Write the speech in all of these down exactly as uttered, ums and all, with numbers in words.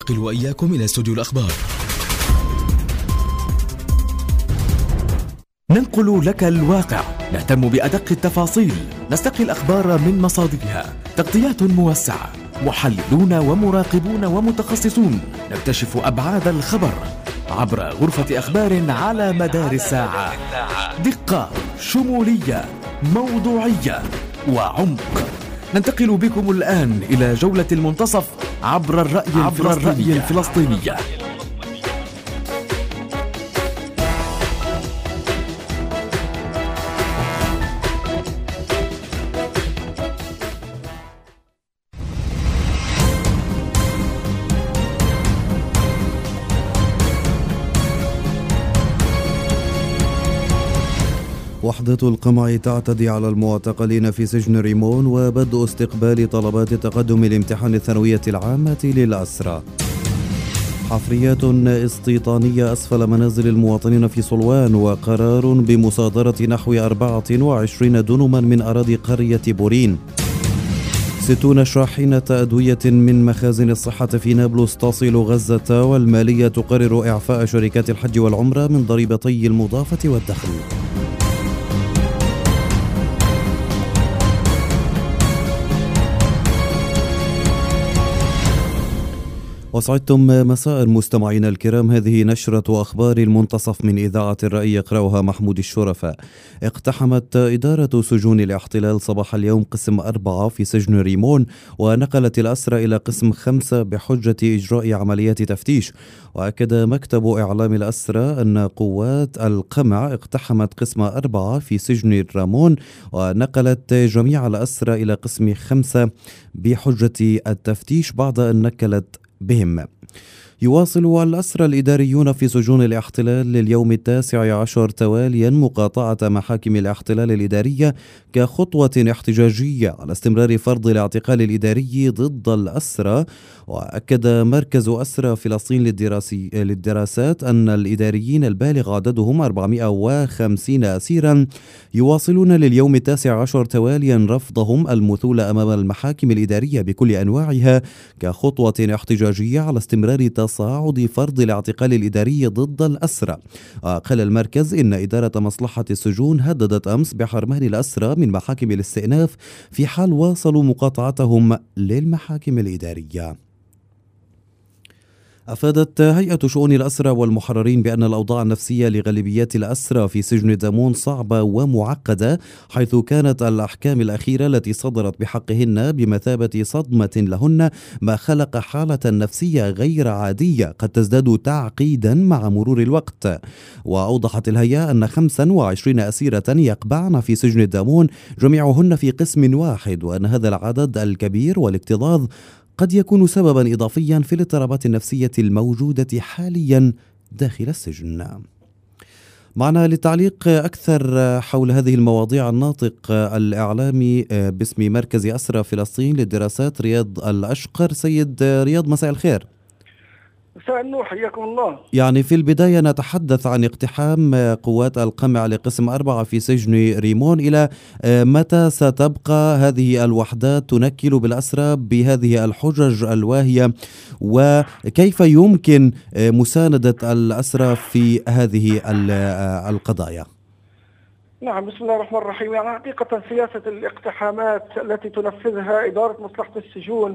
ننتقل وإياكم إلى استوديو الأخبار. ننقل لك الواقع، نهتم بأدق التفاصيل، نستقي الأخبار من مصادرها، تغطيات موسعة، محللون ومراقبون ومتخصصون، نكتشف أبعاد الخبر عبر غرفة أخبار على مدار الساعة. دقة، شمولية، موضوعية وعمق. ننتقل بكم الآن إلى جولة المنتصف عبر الرأي عبر الرأي الفلسطينية. وحدة القمع تعتدي على المعتقلين في سجن ريمون وبدء استقبال طلبات تقدم الامتحان الثانوية العامة للأسرى. حفريات استيطانية أسفل منازل المواطنين في صلوان، وقرار بمصادرة نحو أربعة وعشرين دنما من أراضي قرية بورين. ستون شاحنة أدوية من مخازن الصحة في نابلس تصل غزة، والمالية تقرر إعفاء شركات الحج والعمرة من ضريبتي المضافة والدخل. وسعدتم مساء المستمعين الكرام. هذه نشرة أخبار المنتصف من إذاعة الرأي، يقرأها محمود الشرفاء. اقتحمت إدارة سجون الاحتلال صباح اليوم قسم أربعة في سجن ريمون، ونقلت الأسرى إلى قسم خمسة بحجة إجراء عمليات تفتيش. وأكد مكتب إعلام الأسرى أن قوات القمع اقتحمت قسم أربعة في سجن رامون، ونقلت جميع الأسرى إلى قسم خمسة بحجة التفتيش بعد أن نكلت بهم. يواصل الأسرى الإداريون في سجون الاحتلال لليوم التاسع عشر تواليا مقاطعة محاكم الاحتلال الإدارية كخطوة احتجاجية على استمرار فرض الاعتقال الإداري ضد الأسرى. وأكد مركز أسرى فلسطين للدراسات أن الإداريين البالغ عددهم أربعمائة وخمسين أسيرا يواصلون لليوم التاسع عشر تواليا رفضهم المثول أمام المحاكم الإدارية بكل أنواعها كخطوة احتجاجية على استمرار تصاعد فرض الاعتقال الإداري ضد الأسرى. قال المركز إن إدارة مصلحة السجون هددت أمس بحرمان الأسرى من محاكم الاستئناف في حال واصلوا مقاطعتهم للمحاكم الإدارية. أفادت هيئة شؤون الأسرى والمحررين بأن الأوضاع النفسية لغالبيات الأسرى في سجن دامون صعبة ومعقدة، حيث كانت الأحكام الأخيرة التي صدرت بحقهن بمثابة صدمة لهن، ما خلق حالة نفسية غير عادية قد تزداد تعقيدا مع مرور الوقت. وأوضحت الهيئة أن خمسة وعشرين أسيرة يقبعن في سجن دامون جميعهن في قسم واحد، وأن هذا العدد الكبير والاكتظاظ قد يكون سببا إضافيا في الاضطرابات النفسية الموجودة حاليا داخل السجن. معنا للتعليق أكثر حول هذه المواضيع الناطق الإعلامي باسم مركز أسرى فلسطين للدراسات رياض الأشقر. سيد رياض، مساء الخير. مساء النور، حياكم الله. يعني في البداية نتحدث عن اقتحام قوات القمع لقسم أربعة في سجن ريمون. إلى متى ستبقى هذه الوحدات تنكل بالأسرى بهذه الحجج الواهية، وكيف يمكن مساندة الأسرى في هذه القضايا؟ نعم، بسم الله الرحمن الرحيم. يعني حقيقة سياسة الاقتحامات التي تنفذها إدارة مصلحة السجون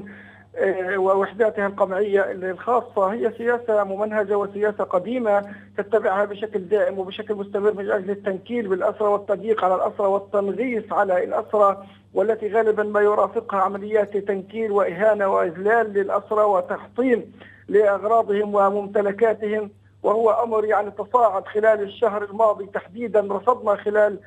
ووحداتها القمعية الخاصة هي سياسة ممنهجة وسياسة قديمة تتبعها بشكل دائم وبشكل مستمر من أجل التنكيل بالأسرى والتضييق على الأسرى والتنغيص على الأسرى، والتي غالبا ما يرافقها عمليات تنكيل وإهانة وإذلال للأسرى وتحطيم لأغراضهم وممتلكاتهم، وهو أمر يعني تصاعد خلال الشهر الماضي تحديدا. رصدنا خلال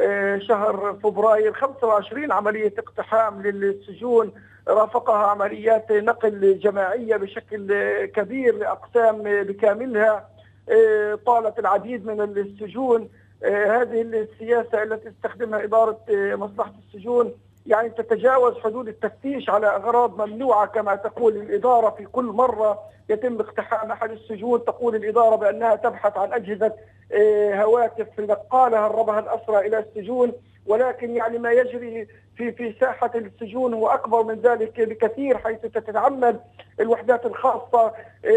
شهر فبراير خمسة وعشرين عملية اقتحام للسجون، رافقها عمليات نقل جماعية بشكل كبير لأقسام بكاملها، طالت العديد من السجون. هذه السياسة التي تستخدمها إدارة مصلحة السجون يعني تتجاوز حدود التفتيش على أغراض ممنوعة كما تقول الإدارة. في كل مرة يتم اقتحام أحد السجون تقول الإدارة بأنها تبحث عن أجهزة هواتف نقالة هربها الأسرى إلى السجون، ولكن يعني ما يجري في في ساحة السجون هو أكبر من ذلك بكثير، حيث تتعمد الوحدات الخاصة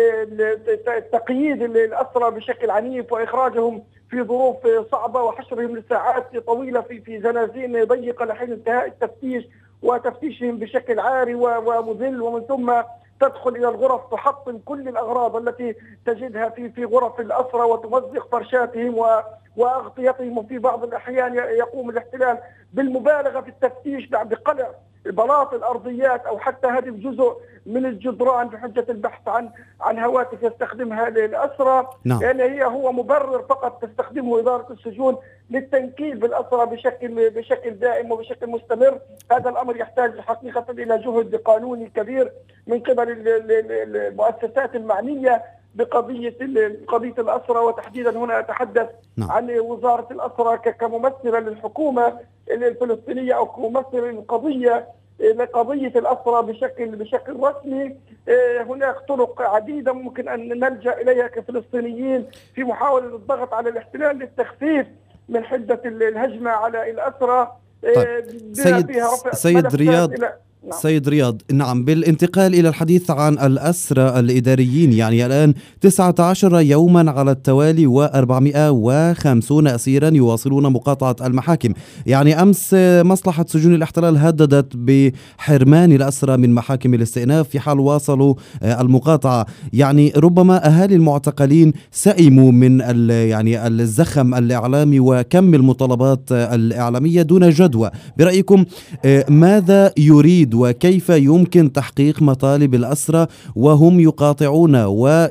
تقييد الأسرى بشكل عنيف وإخراجهم في ظروف صعبة وحشرهم لساعات طويلة في في زنازين ضيقة لحين انتهاء التفتيش، وتفتيشهم بشكل عاري ومذل، ومن ثم تدخل إلى الغرف تحطم كل الأغراض التي تجدها في في غرف الأسرى وتمزق فرشاتهم وأغطيتهم. وفي بعض الأحيان يقوم الاحتلال بالمبالغة في التفتيش بقلع بلاط الأرضيات أو حتى هدم جزء من الجدران بحجة البحث عن عن هواتف يستخدمها للأسرى. نعم. لأن هي هو مبرر فقط تستخدمه إدارة السجون للتنكيل بالأسرى بشكل بشكل دائم وبشكل مستمر. هذا الأمر يحتاج حقيقة إلى جهد قانوني كبير من قبل المؤسسات المعنية بقضية قضية الأسرى، وتحديدا هنا أتحدث نعم. عن وزارة الأسرى كممثلة للحكومة الفلسطينية أو كممثلة للقضية لقضية الأسرى بشكل بشكل رسمي. هناك طرق عديدة ممكن أن نلجأ إليها كفلسطينيين في محاولة الضغط على الاحتلال للتخفيف من حدة الهجمة على الأسرى. طيب. سيد, سيد رياض نعم. سيد رياض، نعم، بالانتقال إلى الحديث عن الأسرى الإداريين، يعني الآن تسعة عشر يوما على التوالي وأربعمائة وخمسين أسيرا يواصلون مقاطعة المحاكم. يعني أمس مصلحة سجون الاحتلال هددت بحرمان الأسرى من محاكم الاستئناف في حال واصلوا المقاطعة. يعني ربما أهالي المعتقلين سئموا من يعني الزخم الإعلامي وكم المطالبات الإعلامية دون جدوى. برأيكم ماذا يريد وكيف يمكن تحقيق مطالب الأسرى وهم يقاطعون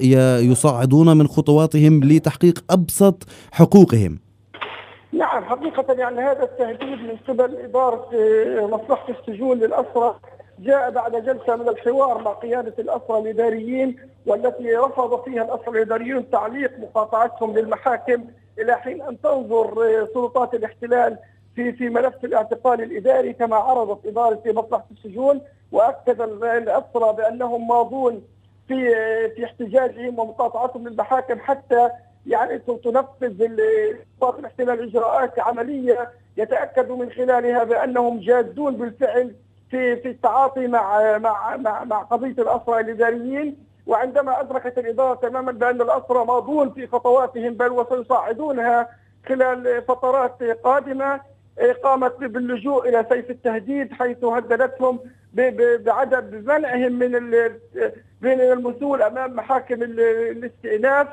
ويصعدون من خطواتهم لتحقيق أبسط حقوقهم؟ نعم، حقيقة يعني هذا التهديد من قبل إدارة مصلحة السجون للأسرى جاء بعد جلسة من الحوار مع قيادة الأسرى الإداريين، والتي رفض فيها الأسرى الإداريون تعليق مقاطعتهم للمحاكم إلى حين أن تنظر سلطات الاحتلال في في ملف الاعتقال الإداري كما عرضت إدارة مصلحة السجون. وأكد الأسرى بأنهم ماضون في في احتجاجهم ومقاطعتهم للمحاكم حتى يعني تنفذ سلطات الاحتلال إجراءات عملية يتأكدوا من خلالها بأنهم جادون بالفعل في في التعاطي مع مع مع, مع قضية الأسرى الإداريين. وعندما أدركت الإدارة تماما بأن الأسرى ماضون في خطواتهم بل وسيصعدونها خلال فترات قادمة، قامت باللجوء إلى سيف التهديد، حيث هددتهم بعدم بمنعهم من من المثول أمام محاكم الاستئناف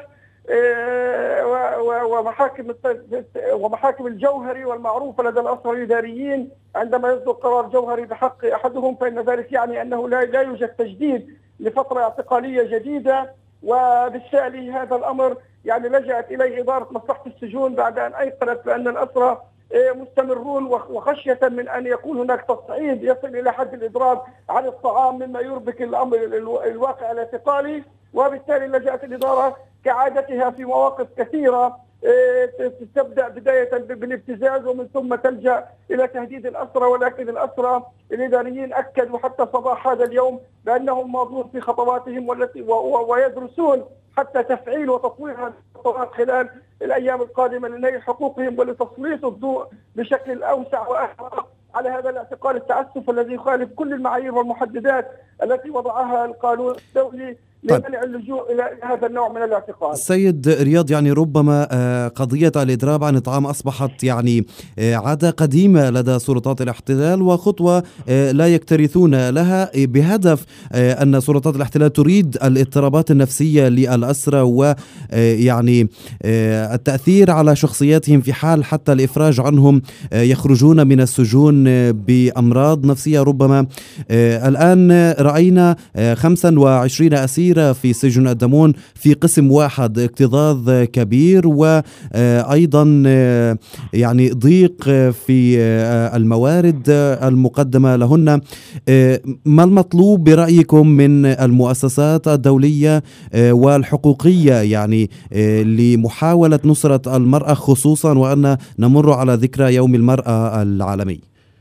ومحاكم ومحاكم الجوهري والمعروفة لدى الأسرى الإداريين. عندما يصدر قرار جوهري بحق أحدهم فإن ذلك يعني أنه لا لا يوجد تجديد لفترة اعتقالية جديدة، وبالتالي هذا الأمر يعني لجأت إليه إدارة مصلحة السجون بعد أن أيقنت بأن الأسرى مستمرون، وخشية من أن يكون هناك تصعيد يصل إلى حد الإضراب عن الطعام مما يربك الأمر الواقع الاعتقالي. وبالتالي لجأت الإدارة كعادتها في مواقف كثيرة تبدأ بداية بالابتزاز ومن ثم تلجأ إلى تهديد الأسرى. ولكن الأسرى الإداريين أكدوا حتى صباح هذا اليوم بأنهم ماضون في خطواتهم والتي ويدرسون حتى تفعيل وتطوير هذه الخطوات خلال الأيام القادمة لنيل حقوقهم ولتسليط الضوء بشكل أوسع وأكبر على هذا الاعتقال التعسف الذي يخالف كل المعايير والمحددات التي وضعها القانون الدولي لمنع اللجوء إلى هذا النوع من الاعتقال. سيد رياض، يعني ربما قضية الإضراب عن الطعام أصبحت يعني عادة قديمة لدى سلطات الاحتلال وخطوة لا يكترثون لها بهدف أن سلطات الاحتلال تريد الاضطرابات النفسية للأسرى ويعني التأثير على شخصياتهم في حال حتى الإفراج عنهم يخرجون من السجون بأمراض نفسية. ربما الآن رأينا خمسة وعشرين أسير في سجن الدمون في قسم واحد، اكتظاظ كبير وأيضا يعني ضيق في الموارد المقدمة لهن. ما المطلوب برأيكم من المؤسسات الدولية والحقوقية يعني لمحاولة نصرة المرأة، خصوصا وأن نمر على ذكرى يوم المرأة العالمي؟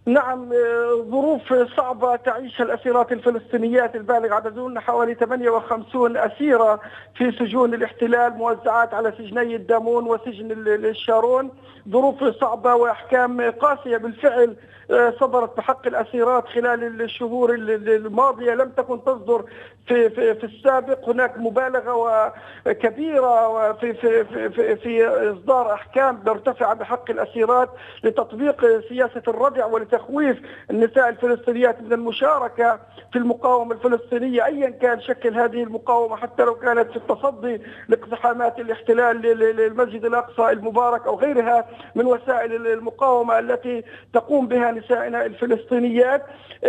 نعم، ظروف صعبة تعيشها الأسيرات الفلسطينيات البالغ عددهن حوالي ثمانية وخمسين أسيرة في سجون الاحتلال موزعات على سجني الدامون وسجن الشارون. ظروف صعبة وأحكام قاسية بالفعل صدرت بحق الأسيرات خلال الشهور الماضية، لم تكن تصدر في في في السابق. هناك مبالغة كبيرة في في في في إصدار أحكام مرتفعة بحق الأسيرات لتطبيق سياسة الردع ولتخويف النساء الفلسطينيات من المشاركة في المقاومة الفلسطينية أيا كان شكل هذه المقاومة، حتى لو كانت في التصدي لاقتحامات الاحتلال للمسجد الأقصى المبارك أو غيرها من وسائل المقاومة التي تقوم بها نسائنا الفلسطينيات.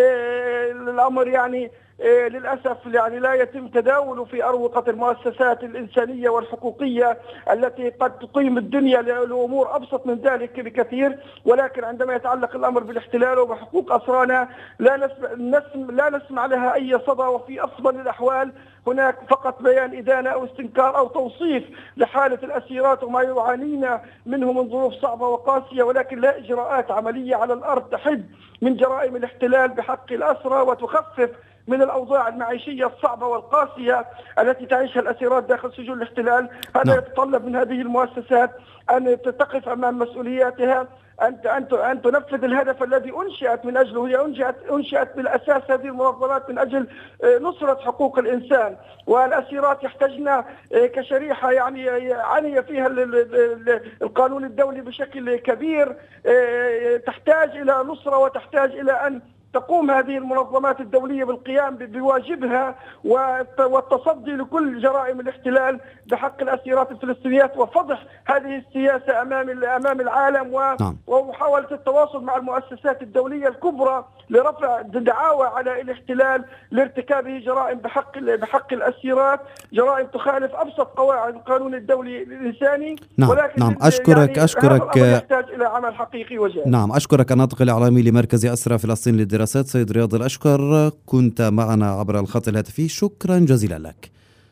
الأمر يعني للأسف يعني لا يتم تداوله في أروقة المؤسسات الإنسانية والحقوقية التي قد تقيم الدنيا لأمور أبسط من ذلك بكثير، ولكن عندما يتعلق الأمر بالاحتلال وبحقوق أسرانا لا نسمع, لا نسمع لها أي صدى، وفي أفضل الأحوال هناك فقط بيان إدانة أو استنكار أو توصيف لحالة الأسيرات وما يعانين منه من ظروف صعبة وقاسية، ولكن لا إجراءات عملية على الأرض تحد من جرائم الاحتلال بحق الأسرى وتخفف من الأوضاع المعيشية الصعبة والقاسية التي تعيشها الأسيرات داخل سجون الاحتلال. هذا نعم. يتطلب من هذه المؤسسات أن تقف أمام مسؤولياتها، أن أن أن تنفذ الهدف الذي أنشئت من أجله. هي أنشئت أنشئت بالأساس هذه المنظمات من أجل نصرة حقوق الإنسان، والأسيرات يحتاجن كشريحة يعني عني فيها القانون الدولي بشكل كبير، تحتاج إلى نصرة وتحتاج إلى أن تقوم هذه المنظمات الدولية بالقيام بواجبها والتصدي لكل جرائم الاحتلال بحق الأسيرات الفلسطينيات وفضح هذه السياسة أمام أمام العالم، ومحاولة التواصل مع المؤسسات الدولية الكبرى لرفع دعاوى على الاحتلال لارتكابه جرائم بحق بحق الأسيرات، جرائم تخالف أبسط قواعد القانون الدولي الإنساني. نعم. ولكن نعم أشكرك يعني أشكرك يحتاج إلى عمل حقيقي وجاد. نعم أشكرك الناطق الإعلامي لمركز أسرى فلسطين للدراسات سيد رياض الأشكر، كنت معنا عبر الخط الهاتفي، شكرا جزيلا لك.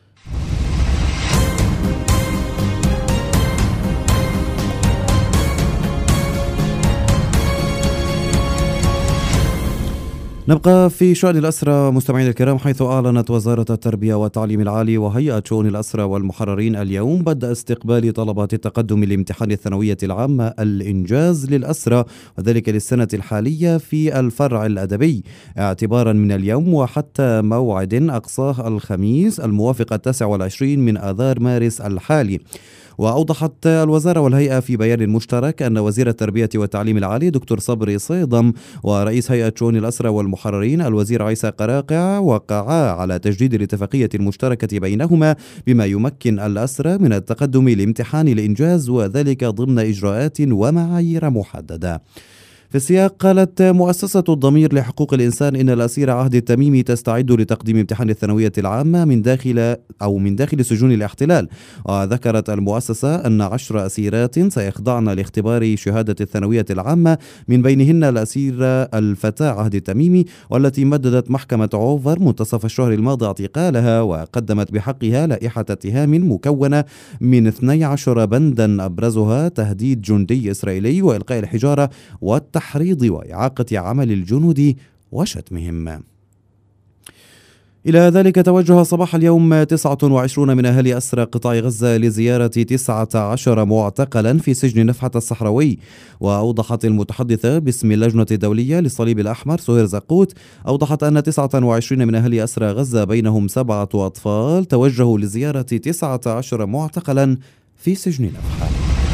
نبقى في شؤون الأسرى مستمعينا الكرام، حيث أعلنت وزارة التربية والتعليم العالي وهيئة شؤون الأسرى والمحررين اليوم بدء استقبال طلبات التقدم لامتحان الثانوية العامة الإنجاز للأسرى، وذلك للسنة الحالية في الفرع الأدبي اعتبارا من اليوم وحتى موعد أقصاه الخميس الموافق التاسع والعشرين من آذار مارس الحالي. وأوضحت الوزارة والهيئة في بيان مشترك أن وزير التربية والتعليم العالي دكتور صبري صيدم ورئيس هيئة شؤون الأسرى والمحررين الوزير عيسى قراقع وقعا على تجديد الاتفاقية المشتركة بينهما بما يمكن الأسرى من التقدم لامتحان الإنجاز، وذلك ضمن إجراءات ومعايير محددة. في السياق قالت مؤسسة الضمير لحقوق الإنسان إن الأسيرة عهد التميمي تستعد لتقديم امتحان الثانوية العامة من داخل أو من داخل سجون الاحتلال. وذكرت المؤسسة أن عشر أسيرات سيخضعن لاختبار شهادة الثانوية العامة، من بينهن الأسيرة الفتاة عهد التميمي، والتي مددت محكمة عوفر منتصف الشهر الماضي اعتقالها، وقدمت بحقها لائحة اتهام مكونة من اثني عشر بندا أبرزها تهديد جندي إسرائيلي وإلقاء الحجارة والتحريض وإعاقة عمل الجنود وشتمهم. إلى ذلك توجه صباح اليوم تسعة وعشرين من أهالي أسرى قطاع غزة لزيارة تسعة عشر معتقلا في سجن نفحة الصحراوي. وأوضحت المتحدثة باسم اللجنة الدولية للصليب الأحمر سهير زقوت أوضحت أن تسعة وعشرين من أهالي أسرى غزة بينهم سبعة أطفال توجهوا لزيارة تسعة عشر معتقلا في سجن نفحة.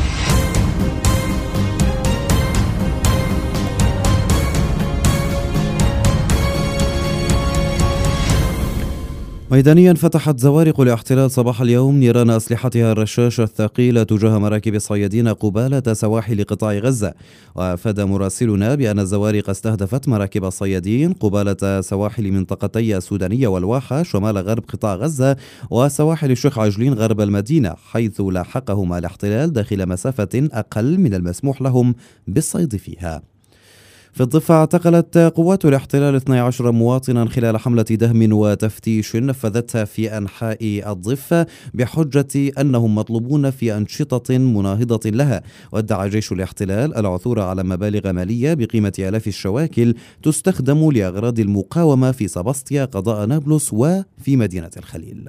ميدانيا فتحت زوارق الاحتلال صباح اليوم نيران أسلحتها الرشاشة الثقيلة تجاه مراكب الصيادين قبالة سواحل قطاع غزة. وأفاد مراسلنا بأن الزوارق استهدفت مراكب الصيادين قبالة سواحل منطقتي السودانية والواحة شمال غرب قطاع غزة وسواحل الشيخ عجلين غرب المدينة، حيث لاحقهما الاحتلال داخل مسافة أقل من المسموح لهم بالصيد فيها. في الضفة اعتقلت قوات الاحتلال اثني عشر مواطنا خلال حملة دهم وتفتيش نفذتها في أنحاء الضفة بحجة أنهم مطلوبون في أنشطة مناهضة لها. وادعى جيش الاحتلال العثور على مبالغ مالية بقيمة آلاف الشواكل تستخدم لأغراض المقاومة في سبسطيا قضاء نابلس وفي مدينة الخليل.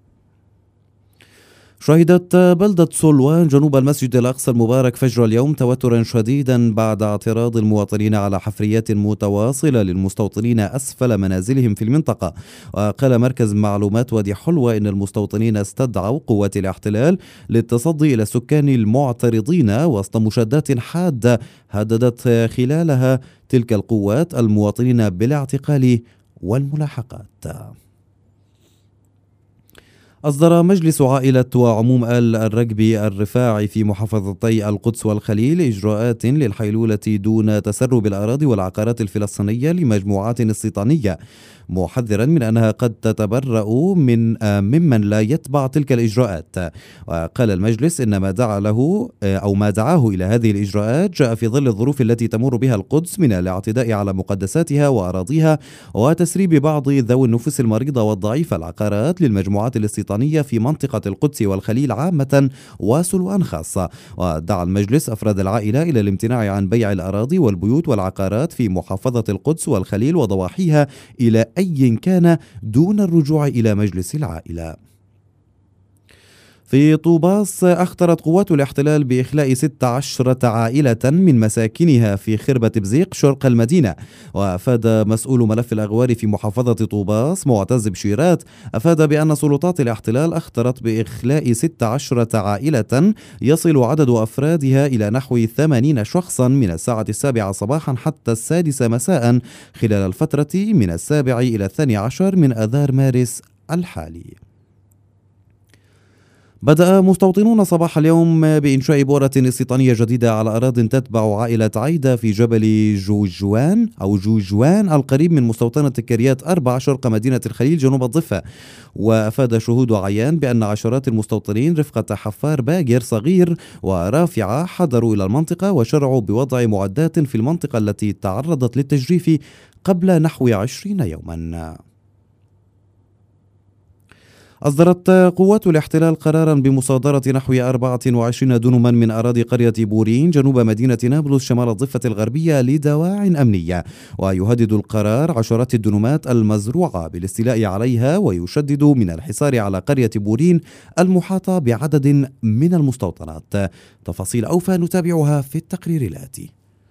شهدت بلدة سولوان جنوب المسجد الأقصى المبارك فجر اليوم توترا شديدا بعد اعتراض المواطنين على حفريات متواصلة للمستوطنين أسفل منازلهم في المنطقة. وقال مركز معلومات وادي حلوة إن المستوطنين استدعوا قوات الاحتلال للتصدي إلى السكان المعترضين وسط مشادات حادة هددت خلالها تلك القوات المواطنين بالاعتقال والملاحقات. أصدر مجلس عائلة وعموم آل الركبي الرفاعي في محافظتي القدس والخليل إجراءات للحيلولة دون تسرب الأراضي والعقارات الفلسطينية لمجموعات استيطانية، محذرا من أنها قد تتبرأ من ممن لا يتبع تلك الإجراءات. وقال المجلس إن ما دعا له أو ما دعاه إلى هذه الإجراءات جاء في ظل الظروف التي تمر بها القدس من الاعتداء على مقدساتها وأراضيها وتسريب بعض ذوي النفوس المريضة والضعيفة العقارات للمجموعات الاستيطانية في منطقة القدس والخليل عامة وسلوان خاصة. ودعا المجلس أفراد العائلة إلى الامتناع عن بيع الأراضي والبيوت والعقارات في محافظة القدس والخليل وضواحيها إلى أي كان دون الرجوع إلى مجلس العائلة. في طوباس أخطرت قوات الاحتلال بإخلاء ستة عشر عائلة من مساكنها في خربة بزيق شرق المدينة. وأفاد مسؤول ملف الأغوار في محافظة طوباس معتز بشيرات أفاد بأن سلطات الاحتلال أخطرت بإخلاء ستة عشر عائلة يصل عدد أفرادها إلى نحو ثمانين شخصا من الساعة السابعة صباحا حتى السادسة مساء خلال الفترة من السابع إلى الثاني عشر من آذار مارس الحالي. بدأ مستوطنون صباح اليوم بإنشاء بؤرة استيطانية جديدة على أراضٍ تتبع عائلة عايدة في جبل جوجوان أو جوجوان القريب من مستوطنة كريات أربعة شرق مدينة الخليل جنوب الضفة. وأفاد شهود عيان بأن عشرات المستوطنين رفقة حفار باجر صغير ورافعة حضروا إلى المنطقة وشرعوا بوضع معدات في المنطقة التي تعرضت للتجريف قبل نحو عشرين يوما. أصدرت قوات الاحتلال قرارا بمصادرة نحو أربعة وعشرين دنما من أراضي قرية بورين جنوب مدينة نابلس شمال الضفة الغربية لدواع أمنية. ويهدد القرار عشرات الدنمات المزروعة بالاستيلاء عليها ويشدد من الحصار على قرية بورين المحاطة بعدد من المستوطنات. تفاصيل أوفى نتابعها في التقرير الآتي.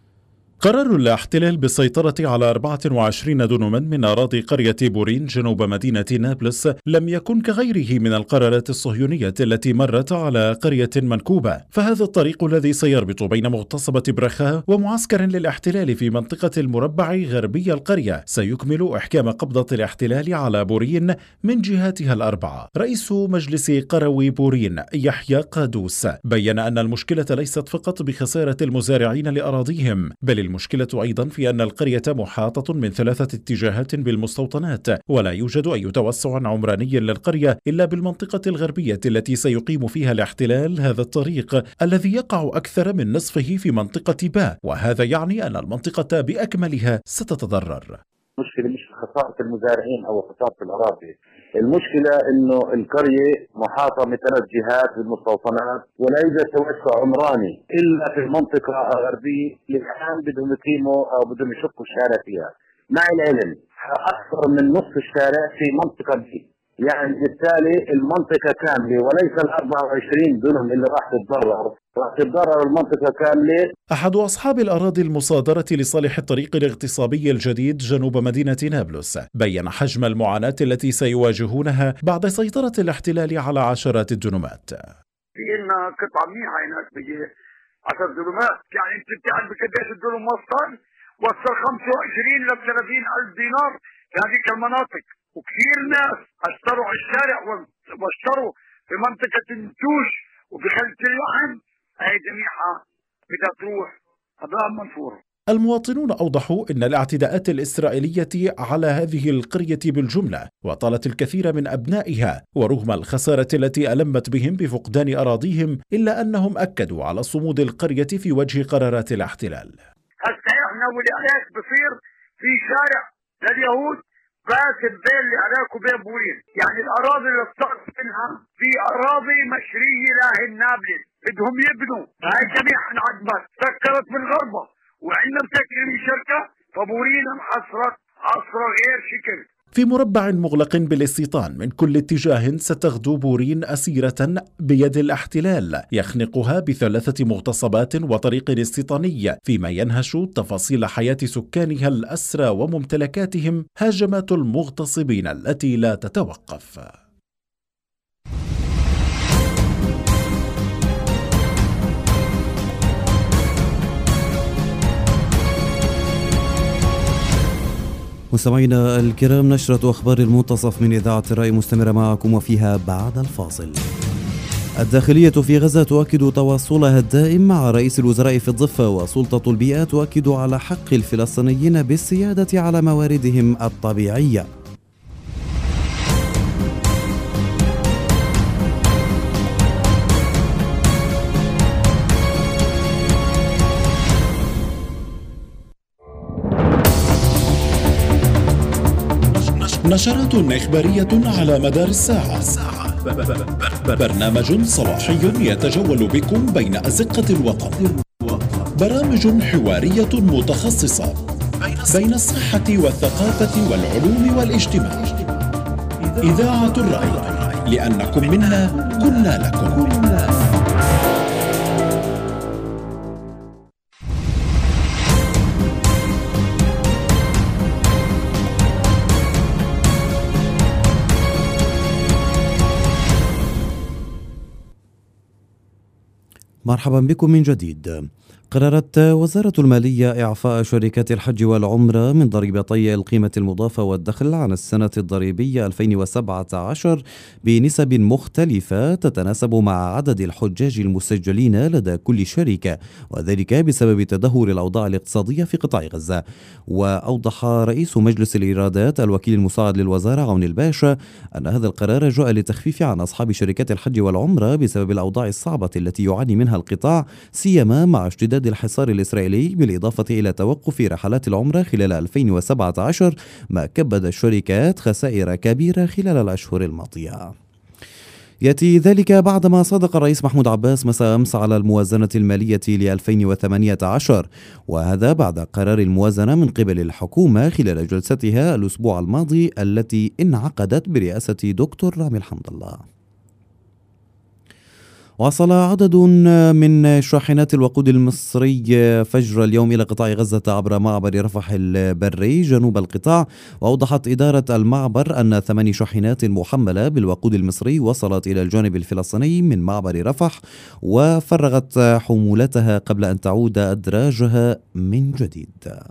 قرار الاحتلال بالسيطرة على أربعة وعشرين دنما من أراضي قرية بورين جنوب مدينة نابلس لم يكن كغيره من القرارات الصهيونية التي مرت على قرية منكوبة، فهذا الطريق الذي سيربط بين مغتصبة برخاء ومعسكر للاحتلال في منطقة المربع غربي القرية سيكمل إحكام قبضة الاحتلال على بورين من جهاتها الأربعة. رئيس مجلس قروي بورين يحيى قادوس بيّن أن المشكلة ليست فقط بخسارة المزارعين لأراضيهم، بل المشكلة أيضا في أن القرية محاطة من ثلاثة اتجاهات بالمستوطنات، ولا يوجد أي توسع عمراني للقرية إلا بالمنطقة الغربية التي سيقيم فيها الاحتلال هذا الطريق الذي يقع أكثر من نصفه في منطقة باء، وهذا يعني أن المنطقة بأكملها ستتضرر. المشكلة مش خسارة المزارعين أو خسارة الأراضي، المشكلة إنه القرية محاطة من ثلاث جهات بالمستوطنات ولا يوجد توسع عمراني إلا في المنطقة الغربية اللي الآن بدهم يقيموا أو بدهم يشقوا الشارع فيها. مع العلم أكثر من نصف الشارع في منطقة دي، يعني بالتالي المنطقة كاملة وليس ال أربعة وعشرين دنم اللي راح تتضرر، راح تتضرر المنطقة كاملة. أحد أصحاب الأراضي المصادرة لصالح الطريق الاغتصابي الجديد جنوب مدينة نابلس بيّن حجم المعاناة التي سيواجهونها بعد سيطرة الاحتلال على عشرات الدنمات. في لنا قطعة منيحة هناك بيجي عشر دنمات، يعني أنت بتعرف بقديش الدنم وصل؟ وصل خمسة وعشرين إلى ثلاثين ألف دينار في هذيك المناطق، وكثير ناس اشتروا على الشارع واشتروا في منطقة النتوش وفي خلة اللحم، هي جميعها بدها تروح هباء منثورا. المواطنون أوضحوا أن الاعتداءات الإسرائيلية على هذه القرية بالجملة وطالت الكثير من أبنائها، ورغم الخسارة التي ألمت بهم بفقدان أراضيهم إلا أنهم أكدوا على صمود القرية في وجه قرارات الاحتلال. هسه عنا، والعراق بصير في شارع لليهود باسل بين العراق وبين بورين. يعني الاراضي اللي صارت منها في اراضي مشريه لاهل نابلس بدهم يبنوا، هاي جميعا عجبت سكرت من غربه، وعندنا مسكرين شركه فبورين محصرت عصره غير شكل. في مربع مغلق بالاستيطان من كل اتجاه ستغدو بورين أسيرة بيد الاحتلال يخنقها بثلاثة مغتصبات وطريق استيطاني، فيما ينهش تفاصيل حياة سكانها الأسرى وممتلكاتهم هجمات المغتصبين التي لا تتوقف. مستمعينا الكرام، نشرة أخبار المنتصف من إذاعة الرأي مستمرة معكم، وفيها بعد الفاصل. الداخلية في غزة تؤكد تواصلها الدائم مع رئيس الوزراء في الضفة، وسلطة البيئة تؤكد على حق الفلسطينيين بالسيادة على مواردهم الطبيعية. نشرات إخبارية على مدار الساعة، برنامج صباحي يتجول بكم بين أزقة الوطن، برامج حوارية متخصصة بين الصحة والثقافة والعلوم والاجتماع. إذاعة الرأي، لأنكم منا كنا لكم. مرحبا بكم من جديد. قررت وزارة المالية إعفاء شركات الحج والعمرة من ضريبتي القيمة المضافة والدخل عن السنة الضريبية ألفين وسبعة عشر بنسب مختلفة تتناسب مع عدد الحجاج المسجلين لدى كل شركة، وذلك بسبب تدهور الأوضاع الاقتصادية في قطاع غزة. وأوضح رئيس مجلس الإيرادات الوكيل المساعد للوزارة عون الباشا أن هذا القرار جاء للتخفيف عن أصحاب شركات الحج والعمرة بسبب الأوضاع الصعبة التي يعاني منها القطاع، سيما مع اشتداد الحصار الإسرائيلي، بالإضافة إلى توقف رحلات العمرة خلال ألفين وسبعة عشر، ما كبد الشركات خسائر كبيرة خلال الأشهر الماضية. يأتي ذلك بعدما صادق الرئيس محمود عباس مساء أمس على الموازنة المالية ل ألفين وثمانية عشر، وهذا بعد قرار الموازنة من قبل الحكومة خلال جلستها الأسبوع الماضي التي انعقدت برئاسة دكتور رامي الحمد الله. وصل عدد من شاحنات الوقود المصري فجر اليوم إلى قطاع غزة عبر معبر رفح البري جنوب القطاع، وأوضحت إدارة المعبر أن ثمان شاحنات محملة بالوقود المصري وصلت إلى الجانب الفلسطيني من معبر رفح وفرغت حمولتها قبل أن تعود أدراجها من جديد.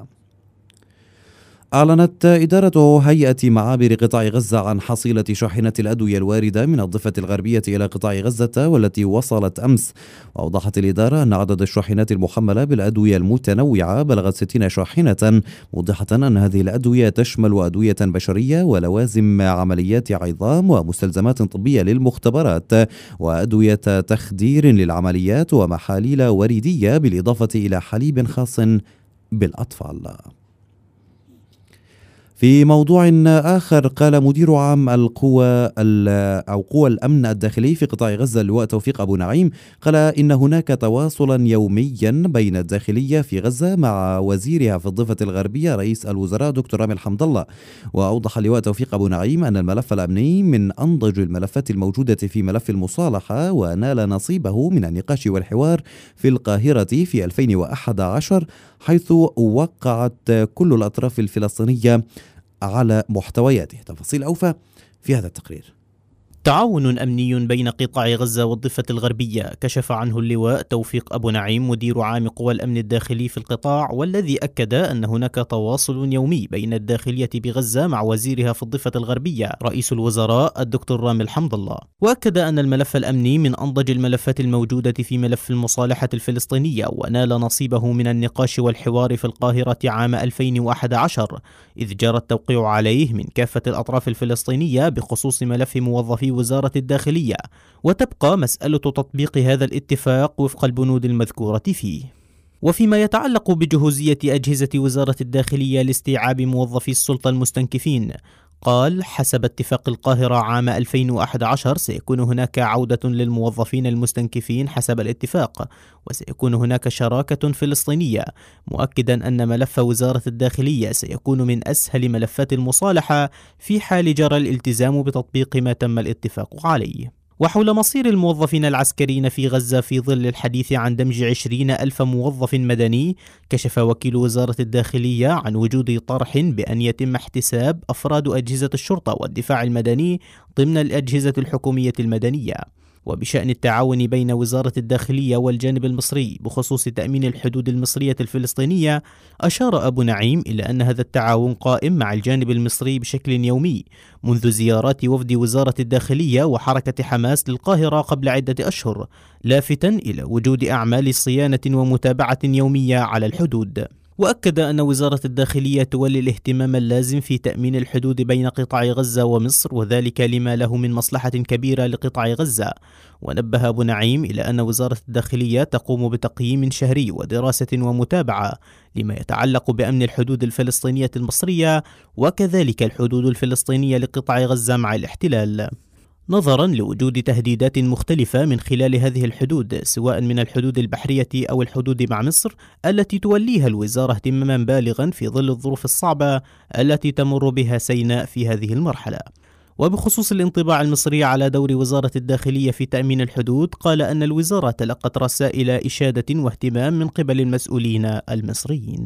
أعلنت إدارة هيئة معابر قطاع غزة عن حصيلة شاحنة الأدوية الواردة من الضفة الغربية إلى قطاع غزة والتي وصلت أمس. وأوضحت الإدارة أن عدد الشاحنات المحملة بالأدوية المتنوعة بلغت ستين شاحنة، موضحة أن هذه الأدوية تشمل أدوية بشرية ولوازم عمليات عظام ومستلزمات طبية للمختبرات وأدوية تخدير للعمليات ومحاليل وريدية، بالإضافة إلى حليب خاص بالأطفال. في موضوع آخر، قال مدير عام القوى أو قوى الأمن الداخلي في قطاع غزة اللواء توفيق أبو نعيم، قال إن هناك تواصلا يوميا بين الداخلية في غزة مع وزيرها في الضفة الغربية رئيس الوزراء دكتور رامي الحمد الله. وأوضح اللواء توفيق أبو نعيم أن الملف الأمني من أنضج الملفات الموجودة في ملف المصالحة، ونال نصيبه من النقاش والحوار في القاهرة في ألفين وأحد عشر، حيث وقعت كل الأطراف الفلسطينية على محتوياته. تفاصيل أوفى في هذا التقرير. تعاون أمني بين قطاع غزة والضفة الغربية كشف عنه اللواء توفيق أبو نعيم مدير عام قوى الأمن الداخلي في القطاع، والذي أكد أن هناك تواصل يومي بين الداخلية بغزة مع وزيرها في الضفة الغربية رئيس الوزراء الدكتور رامي الحمد الله. وأكد أن الملف الأمني من أنضج الملفات الموجودة في ملف المصالحة الفلسطينية، ونال نصيبه من النقاش والحوار في القاهرة عام ألفين وأحد عشر، إذ جرى التوقيع عليه من كافة الأطراف الفلسطينية بخصوص ملف موظفي وزارة الداخلية، وتبقى مسألة تطبيق هذا الاتفاق وفق البنود المذكورة فيه. وفيما يتعلق بجهوزية أجهزة وزارة الداخلية لاستيعاب موظفي السلطة المستنكفين، قال: حسب اتفاق القاهرة عام ألفين وأحد عشر سيكون هناك عودة للموظفين المستنكفين حسب الاتفاق، وسيكون هناك شراكة فلسطينية، مؤكدا أن ملف وزارة الداخلية سيكون من أسهل ملفات المصالحة في حال جرى الالتزام بتطبيق ما تم الاتفاق عليه. وحول مصير الموظفين العسكريين في غزة في ظل الحديث عن دمج عشرين ألف موظف مدني، كشف وكيل وزارة الداخلية عن وجود طرح بأن يتم احتساب أفراد أجهزة الشرطة والدفاع المدني ضمن الأجهزة الحكومية المدنية. وبشأن التعاون بين وزارة الداخلية والجانب المصري بخصوص تأمين الحدود المصرية الفلسطينية، أشار أبو نعيم إلى أن هذا التعاون قائم مع الجانب المصري بشكل يومي منذ زيارات وفد وزارة الداخلية وحركة حماس للقاهرة قبل عدة أشهر، لافتاً إلى وجود أعمال صيانة ومتابعة يومية على الحدود. وأكد أن وزارة الداخلية تولي الاهتمام اللازم في تأمين الحدود بين قطاع غزة ومصر، وذلك لما له من مصلحة كبيرة لقطاع غزة. ونبه أبو نعيم إلى أن وزارة الداخلية تقوم بتقييم شهري ودراسة ومتابعة لما يتعلق بأمن الحدود الفلسطينية المصرية، وكذلك الحدود الفلسطينية لقطاع غزة مع الاحتلال، نظرا لوجود تهديدات مختلفة من خلال هذه الحدود، سواء من الحدود البحرية أو الحدود مع مصر، التي توليها الوزارة اهتماما بالغا في ظل الظروف الصعبة التي تمر بها سيناء في هذه المرحلة. وبخصوص الانطباع المصري على دور وزارة الداخلية في تأمين الحدود، قال أن الوزارة تلقت رسائل إشادة واهتمام من قبل المسؤولين المصريين.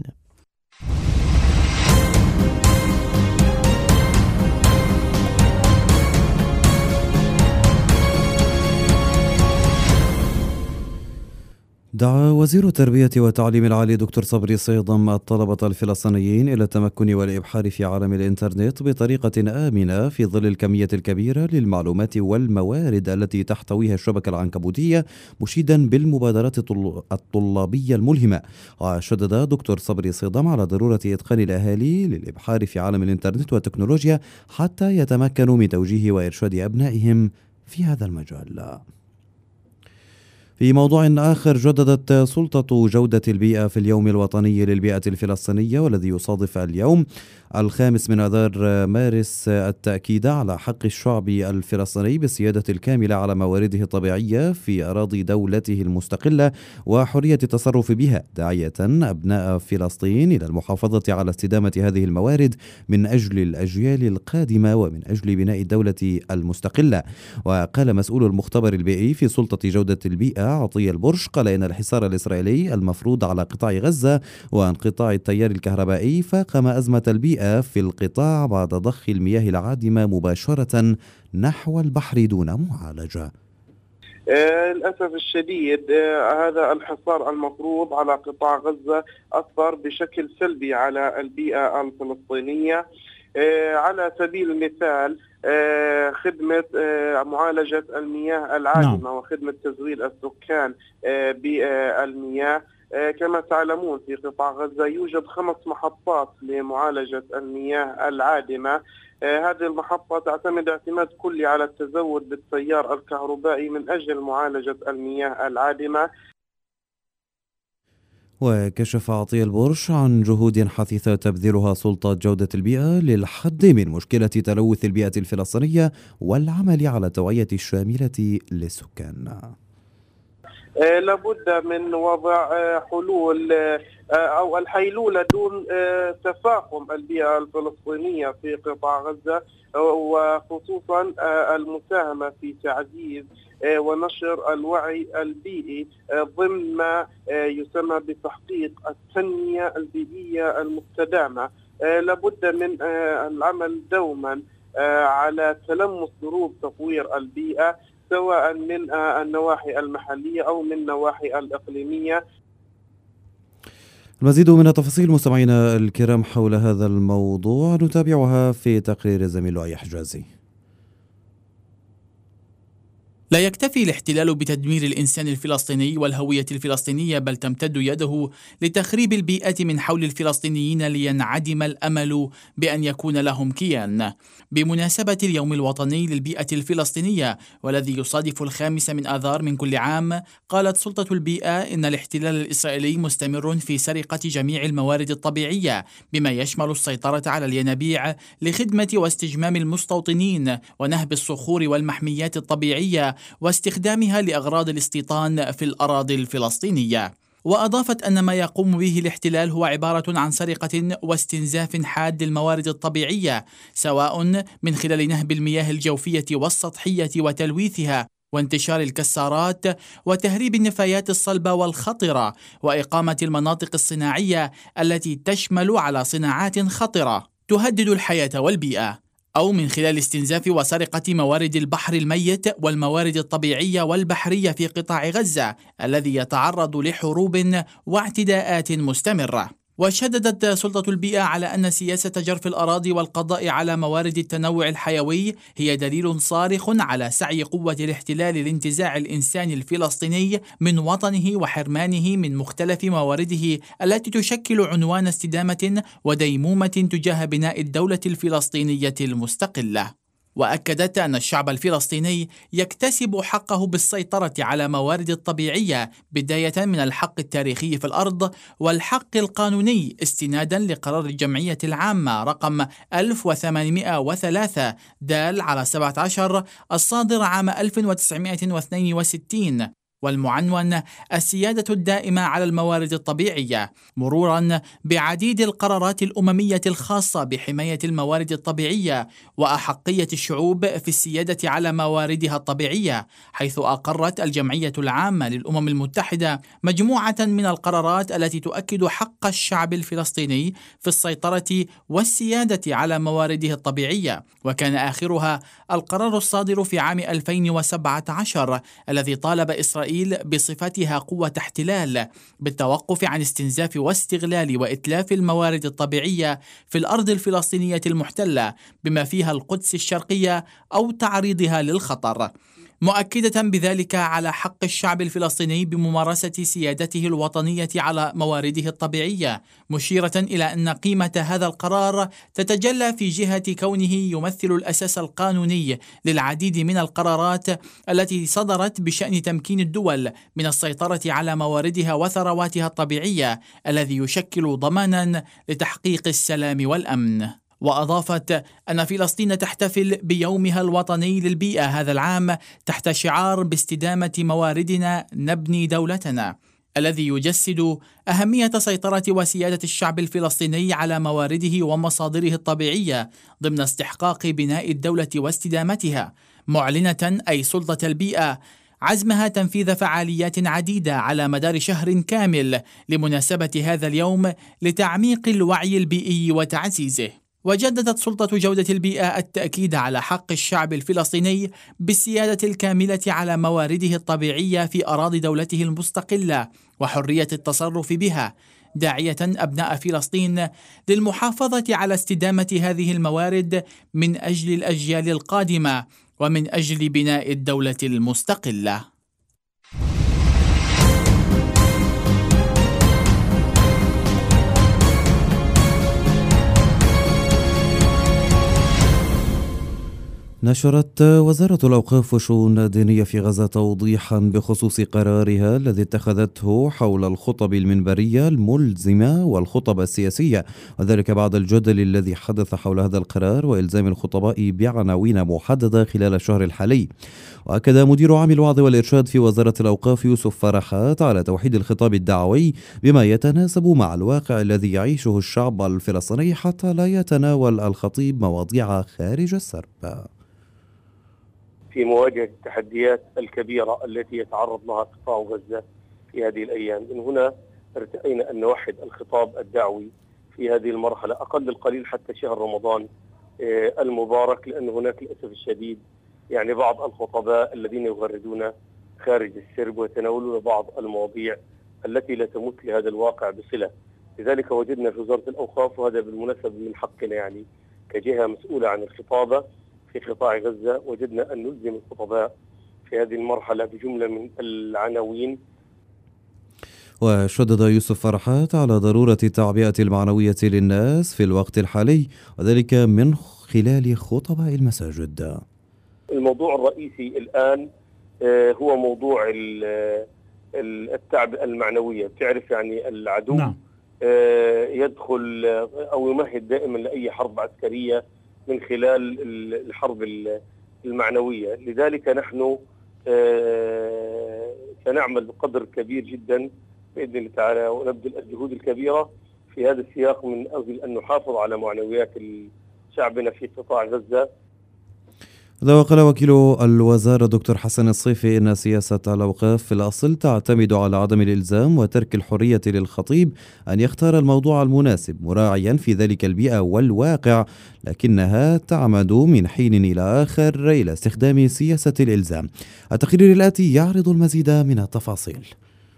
دعا وزير التربية والتعليم العالي دكتور صبري صيدم الطلبة الفلسطينيين إلى التمكن والإبحار في عالم الإنترنت بطريقة آمنة في ظل الكمية الكبيرة للمعلومات والموارد التي تحتويها الشبكة العنكبوتية، مشيدا بالمبادرات الطلابية الملهمة. وشدد دكتور صبري صيدم على ضرورة إتقان الأهالي للإبحار في عالم الإنترنت والتكنولوجيا حتى يتمكنوا من توجيه وإرشاد أبنائهم في هذا المجال. في موضوع آخر، جددت سلطة جودة البيئة في اليوم الوطني للبيئة الفلسطينية والذي يصادف اليوم الخامس من آذار مارس التأكيد على حق الشعب الفلسطيني بالسيادة الكاملة على موارده الطبيعية في أراضي دولته المستقلة وحرية التصرف بها، داعية أبناء فلسطين إلى المحافظة على استدامة هذه الموارد من أجل الأجيال القادمة ومن أجل بناء الدولة المستقلة. وقال مسؤول المختبر البيئي في سلطة جودة البيئة عطية البرش، قال إن الحصار الإسرائيلي المفروض على قطاع غزة وانقطاع التيار الكهربائي فاقم أزمة البيئة في القطاع بعد ضخ المياه العادمة مباشرة نحو البحر دون معالجة. آه للأسف الشديد آه هذا الحصار المفروض على قطاع غزة أثر بشكل سلبي على البيئة الفلسطينية. آه على سبيل المثال آه خدمة آه معالجة المياه العادمة نعم. وخدمة تزويد السكان آه بالمياه. آه كما تعلمون في قطاع غزة يوجد خمس محطات لمعالجة المياه العادمة. آه هذه المحطة تعتمد اعتماد كلي على التزود بالتيار الكهربائي من أجل معالجة المياه العادمة. وكشف عطية البرش عن جهود حثيثة تبذلها سلطة جودة البيئة للحد من مشكلة تلوث البيئة الفلسطينية والعمل على التوعية الشاملة للسكان. آه لابد من وضع آه حلول آه أو الحيلولة دون آه تفاقم البيئة الفلسطينية في قطاع غزة، وخصوصا آه المساهمة في تعزيز آه ونشر الوعي البيئي آه ضمن ما آه يسمى بتحقيق التنمية البيئية المستدامة. آه لابد من آه العمل دوما آه على تلمس ظروف تطوير البيئة سواء من النواحي المحلية أو من النواحي الإقليمية. المزيد من التفاصيل مستمعينا الكرام حول هذا الموضوع نتابعها في تقرير الزميل لؤي حجازي. لا يكتفي الاحتلال بتدمير الإنسان الفلسطيني والهوية الفلسطينية، بل تمتد يده لتخريب البيئة من حول الفلسطينيين لينعدم الأمل بأن يكون لهم كيان. بمناسبة اليوم الوطني للبيئة الفلسطينية والذي يصادف الخامس من آذار من كل عام، قالت سلطة البيئة إن الاحتلال الإسرائيلي مستمر في سرقة جميع الموارد الطبيعية، بما يشمل السيطرة على الينابيع لخدمة واستجمام المستوطنين ونهب الصخور والمحميات الطبيعية واستخدامها لأغراض الاستيطان في الأراضي الفلسطينية. وأضافت أن ما يقوم به الاحتلال هو عبارة عن سرقة واستنزاف حاد للموارد الطبيعية، سواء من خلال نهب المياه الجوفية والسطحية وتلويثها، وانتشار الكسارات، وتهريب النفايات الصلبة والخطرة، وإقامة المناطق الصناعية التي تشمل على صناعات خطرة تهدد الحياة والبيئة، أو من خلال استنزاف وسرقة موارد البحر الميت والموارد الطبيعية والبحرية في قطاع غزة الذي يتعرض لحروب واعتداءات مستمرة. وشددت سلطة البيئة على أن سياسة جرف الأراضي والقضاء على موارد التنوع الحيوي هي دليل صارخ على سعي قوة الاحتلال لانتزاع الإنسان الفلسطيني من وطنه وحرمانه من مختلف موارده التي تشكل عنوان استدامة وديمومة تجاه بناء الدولة الفلسطينية المستقلة. وأكدت أن الشعب الفلسطيني يكتسب حقه بالسيطرة على موارد الطبيعية، بداية من الحق التاريخي في الأرض والحق القانوني استنادا لقرار الجمعية العامة رقم ألف وثمانمئة وثلاثة دال على سبعة عشر الصادر عام ألف وتسعمئة واثنين وستين، والمعنون السيادة الدائمة على الموارد الطبيعية، مرورا بعديد القرارات الأممية الخاصة بحماية الموارد الطبيعية وأحقية الشعوب في السيادة على مواردها الطبيعية، حيث أقرت الجمعية العامة للأمم المتحدة مجموعة من القرارات التي تؤكد حق الشعب الفلسطيني في السيطرة والسيادة على موارده الطبيعية، وكان آخرها القرار الصادر في عام ألفين وسبعة عشر الذي طالب إسرائيل بصفتها قوة احتلال بالتوقف عن استنزاف واستغلال وإتلاف الموارد الطبيعية في الأرض الفلسطينية المحتلة بما فيها القدس الشرقية أو تعريضها للخطر، مؤكدة بذلك على حق الشعب الفلسطيني بممارسة سيادته الوطنية على موارده الطبيعية، مشيرة إلى أن قيمة هذا القرار تتجلى في جهة كونه يمثل الأساس القانوني للعديد من القرارات التي صدرت بشأن تمكين الدول من السيطرة على مواردها وثرواتها الطبيعية، الذي يشكل ضمانا لتحقيق السلام والأمن. وأضافت أن فلسطين تحتفل بيومها الوطني للبيئة هذا العام تحت شعار باستدامة مواردنا نبني دولتنا، الذي يجسد أهمية سيطرة وسيادة الشعب الفلسطيني على موارده ومصادره الطبيعية ضمن استحقاق بناء الدولة واستدامتها، معلنة أي سلطة البيئة عزمها تنفيذ فعاليات عديدة على مدار شهر كامل لمناسبة هذا اليوم لتعميق الوعي البيئي وتعزيزه. وجددت سلطة جودة البيئة التأكيد على حق الشعب الفلسطيني بالسيادة الكاملة على موارده الطبيعية في أراضي دولته المستقلة وحرية التصرف بها، داعية أبناء فلسطين للمحافظة على استدامة هذه الموارد من أجل الأجيال القادمة ومن أجل بناء الدولة المستقلة. نشرت وزارة الأوقاف والشؤون الدينية في غزة توضيحا بخصوص قرارها الذي اتخذته حول الخطب المنبرية الملزمة والخطب السياسية، وذلك بعد الجدل الذي حدث حول هذا القرار وإلزام الخطباء بعناوين محددة خلال الشهر الحالي. وأكد مدير عام الوعظ والإرشاد في وزارة الأوقاف يوسف فرحات على توحيد الخطاب الدعوي بما يتناسب مع الواقع الذي يعيشه الشعب الفلسطيني حتى لا يتناول الخطيب مواضيع خارج السرب. في مواجهة التحديات الكبيرة التي يتعرض لها قطاع غزة في هذه الأيام، من هنا ارتأينا أن نوحد الخطاب الدعوي في هذه المرحلة أقل القليل حتى شهر رمضان المبارك، لأن هناك للأسف الشديد يعني بعض الخطباء الذين يغردون خارج السرب ويتناولون بعض المواضيع التي لا تمت لهذا الواقع بصلة. لذلك وجدنا في وزارة الأوقاف، وهذا بالمناسبة من حقنا يعني كجهة مسؤولة عن الخطابة في قطاع غزة، وجدنا أن نلزم الخطباء في في هذه المرحلة بجملة من العناوين. وشدد يوسف فرحات على ضرورة التعبئة المعنوية للناس في الوقت الحالي، وذلك من خلال خطباء المساجد. الموضوع الرئيسي الآن هو موضوع التعبئة المعنوية. بتعرف يعني العدو نعم. يدخل أو يمهد دائما لأي حرب عسكرية من خلال الحرب المعنوية. لذلك نحن سنعمل بقدر كبير جدا بإذن الله تعالى، ونبذل الجهود الكبيرة في هذا السياق من أجل أن نحافظ على معنويات شعبنا في قطاع غزة. هذا وقال وكيل الوزارة دكتور حسن الصيفي إن سياسة الأوقاف في الأصل تعتمد على عدم الإلزام وترك الحرية للخطيب أن يختار الموضوع المناسب مراعيا في ذلك البيئة والواقع، لكنها تعمد من حين إلى آخر إلى استخدام سياسة الإلزام. التقرير الآتي يعرض المزيد من التفاصيل.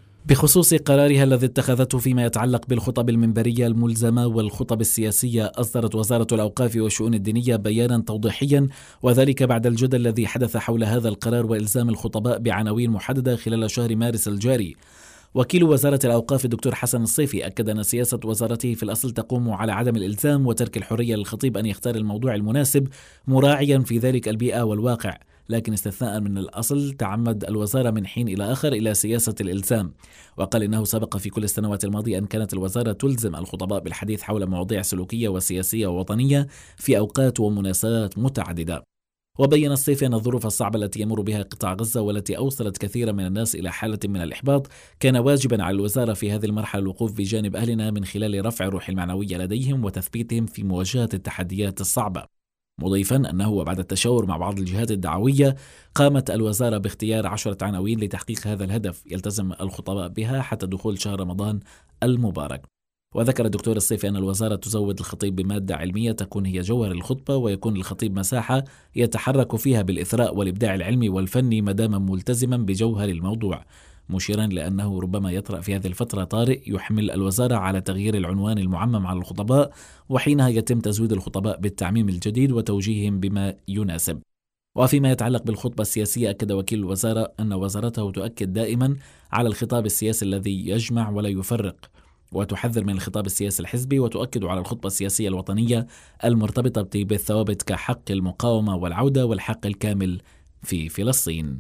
بخصوص قرارها الذي اتخذته فيما يتعلق بالخطب المنبرية الملزمة والخطب السياسية، أصدرت وزارة الأوقاف والشؤون الدينية بيانا توضيحيا، وذلك بعد الجدل الذي حدث حول هذا القرار وإلزام الخطباء بعناوين محددة خلال شهر مارس الجاري. وكيل وزارة الأوقاف الدكتور حسن الصيفي أكد أن سياسة وزارته في الأصل تقوم على عدم الإلزام وترك الحرية للخطيب أن يختار الموضوع المناسب مراعيا في ذلك البيئة والواقع، لكن استثناء من الأصل تعمد الوزارة من حين إلى آخر إلى سياسة الإلزام. وقال إنه سبق في كل السنوات الماضية أن كانت الوزارة تلزم الخطباء بالحديث حول مواضيع سلوكية وسياسية ووطنية في أوقات ومناسبات متعددة. وبين الصيفي أن الظروف الصعبة التي يمر بها قطاع غزة والتي أوصلت كثيرا من الناس إلى حالة من الإحباط كان واجبا على الوزارة في هذه المرحلة الوقوف بجانب أهلنا من خلال رفع الروح المعنوية لديهم وتثبيتهم في مواجهة التحديات الصعبة، مضيفا أنه وبعد التشاور مع بعض الجهات الدعوية قامت الوزارة باختيار عشرة عناوين لتحقيق هذا الهدف يلتزم الخطباء بها حتى دخول شهر رمضان المبارك. وذكر الدكتور الصيفي أن الوزارة تزود الخطيب بمادة علمية تكون هي جوهر الخطبة، ويكون الخطيب مساحة يتحرك فيها بالإثراء والإبداع العلمي والفني مداما ملتزما بجوهر الموضوع، مشيرا لأنه ربما يطرأ في هذه الفترة طارئ يحمل الوزارة على تغيير العنوان المعمم على الخطباء، وحينها يتم تزويد الخطباء بالتعميم الجديد وتوجيههم بما يناسب. وفيما يتعلق بالخطبة السياسية، أكد وكيل الوزارة أن وزارته تؤكد دائما على الخطاب السياسي الذي يجمع ولا يفرق، وتحذر من الخطاب السياسي الحزبي، وتؤكد على الخطبة السياسية الوطنية المرتبطة بالثوابت كحق المقاومة والعودة والحق الكامل في فلسطين.